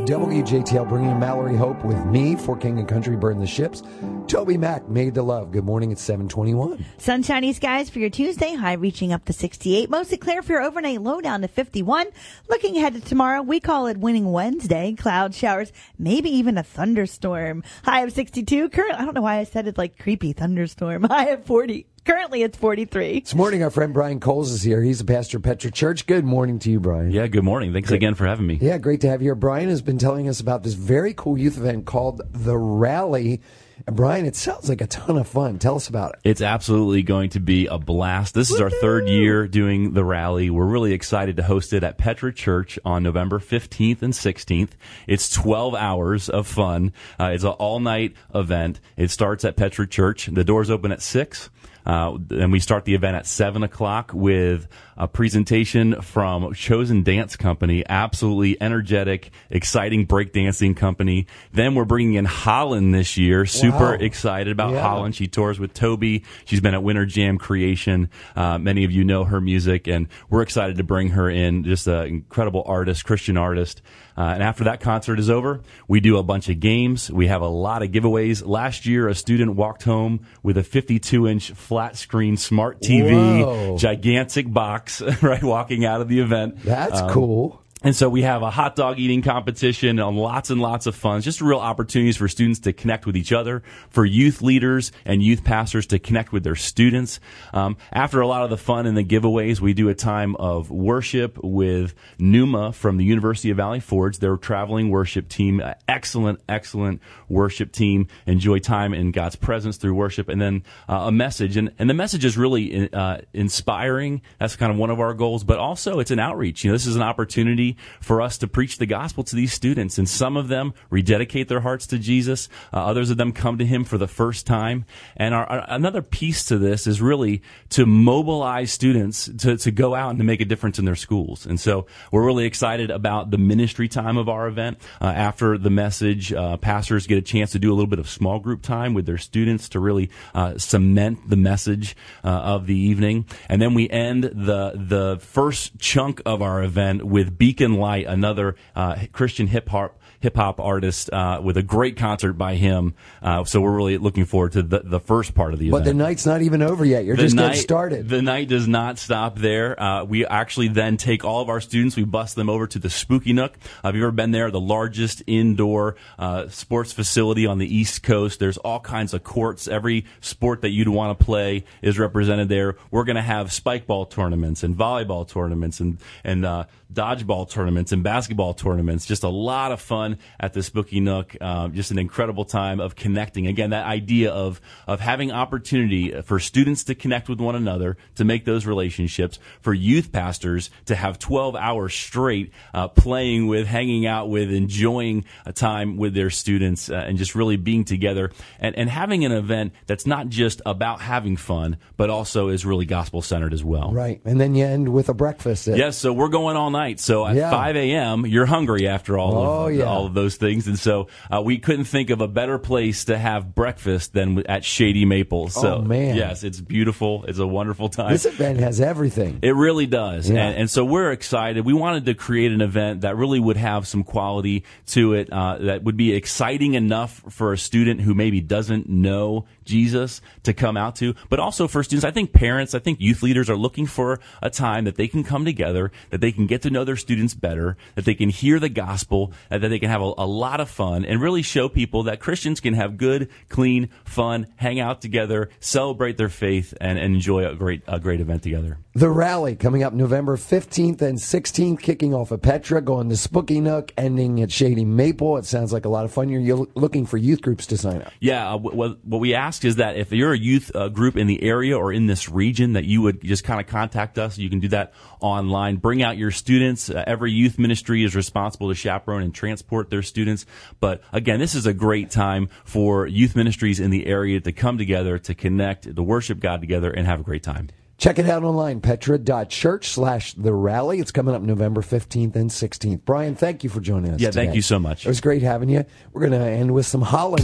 WJTL bringing you Mallory Hope with me, for King and Country, Burn the Ships. Toby Mac, Made to Love. Good morning, it's 7:21. Sunshiny skies for your Tuesday, high reaching up to 68. Mostly clear for your overnight, low down to 51. Looking ahead to tomorrow, we call it Winning Wednesday. Cloud showers, maybe even a thunderstorm. High of 62. I don't know why I said it like creepy thunderstorm. High of 40. Currently, it's 43. This morning, our friend Brian Coles is here. He's a pastor at Petra Church. Good morning to you, Brian. Yeah, good morning. Thanks again for having me. Yeah, great to have you here. Brian has been telling us about this very cool youth event called The Rally. And Brian, it sounds like a ton of fun. Tell us about it. It's absolutely going to be a blast. This is our third year doing the rally. We're really excited to host it at Petra Church on November 15th and 16th. It's 12 hours of fun. It's an all-night event. It starts at Petra Church. The doors open at 6. And we start the event at 7 o'clock with a presentation from Chosen Dance Company, absolutely energetic, exciting breakdancing company. Then we're bringing in Holland this year. Super excited about Holland. She tours with Toby. She's been at Winter Jam Creation. Many of you know her music, and we're excited to bring her in. Just an incredible artist, Christian artist. And after that concert is over, we do a bunch of games. We have a lot of giveaways. Last year, a student walked home with a 52-inch flat screen smart TV, gigantic box, right, walking out of the event. That's cool. And so we have a hot dog eating competition, lots and lots of fun. Just real opportunities for students to connect with each other, for youth leaders and youth pastors to connect with their students. After a lot of the fun and the giveaways, we do a time of worship with Numa from the University of Valley Forge. Their traveling worship team, excellent worship team. Enjoy time in God's presence through worship, and then a message. And the message is really inspiring. That's kind of one of our goals, but also it's an outreach. This is an opportunity for us to preach the gospel to these students, and some of them rededicate their hearts to Jesus. Others of them come to Him for the first time. And another piece to this is really to mobilize students to go out and to make a difference in their schools. And so we're really excited about the ministry time of our event. After the message, pastors get a chance to do a little bit of small group time with their students to really cement the message of the evening. And then we end the first chunk of our event with Beacon Light, another Christian hip hop artist with a great concert by him. So we're really looking forward to the first part of the event. But the night's not even over yet. You're just getting started. The night does not stop there. We actually then take all of our students, we bus them over to the Spooky Nook. Have you ever been there? The largest indoor sports facility on the East Coast. There's all kinds of courts. Every sport that you'd want to play is represented there. We're going to have spike ball tournaments and volleyball tournaments and dodgeball tournaments and basketball tournaments. Just a lot of fun at the Spooky Nook. Just an incredible time of connecting. Again, that idea of having opportunity for students to connect with one another, to make those relationships, for youth pastors to have 12 hours straight playing with, hanging out with, enjoying a time with their students, and just really being together and having an event that's not just about having fun, but also is really gospel-centered as well. Right. And then you end with a breakfast. Yes, so we're going all night. So at 5 a.m., you're hungry after all of those things. And so we couldn't think of a better place to have breakfast than at Shady Maple. So, man. Yes, it's beautiful. It's a wonderful time. This event has everything. It really does. Yeah. And so we're excited. We wanted to create an event that really would have some quality to it, that would be exciting enough for a student who maybe doesn't know Jesus to come out to, but also for students. I think parents, I think youth leaders are looking for a time that they can come together, that they can get to know their students better, that they can hear the gospel, that they can have a lot of fun, and really show people that Christians can have good, clean, fun, hang out together, celebrate their faith, and enjoy a great event together. The Rally coming up November 15th and 16th, kicking off at Petra, going to Spooky Nook, ending at Shady Maple. It sounds like a lot of fun. You're looking for youth groups to sign up. Yeah, what we ask is that if you're a youth group in the area or in this region, that you would just kind of contact us. You can do that online. Bring out your students. Every youth ministry is responsible to chaperone and transport their students. But again, this is a great time for youth ministries in the area to come together, to connect, to worship God together, and have a great time. Check it out online, petra.church/The Rally. It's coming up November 15th and 16th. Brian, thank you for joining us today. Thank you so much. It was great having you. We're going to end with some Holland.